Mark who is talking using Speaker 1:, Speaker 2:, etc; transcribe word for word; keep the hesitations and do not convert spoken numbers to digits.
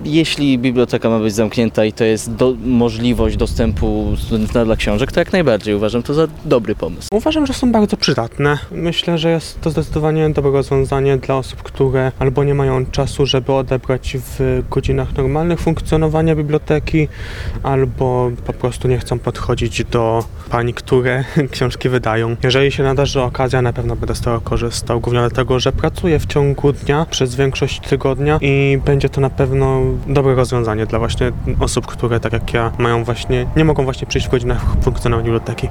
Speaker 1: jeśli biblioteka ma być zamknięta i to jest do, możliwość dostępu studenta dla książek, to jak najbardziej uważam to za dobry pomysł.
Speaker 2: Uważam, że są bardzo przydatne. Myślę, że jest to zdecydowanie dobre rozwiązanie dla osób, które albo nie mają czasu, żeby odebrać w godzinach normalnych funkcjonowania biblioteki, albo po prostu nie chcą podchodzić do pań, które książki wydają. Jeżeli się nadarzy okazja, na pewno będę z tego korzystał, głównie dlatego, że pracuję w ciągu dnia przez większość tygodnia i będzie to na pewno dobre rozwiązanie dla właśnie osób, które tak jak ja mają właśnie, nie mogą właśnie przyjść w godzinach funkcjonowania biblioteki.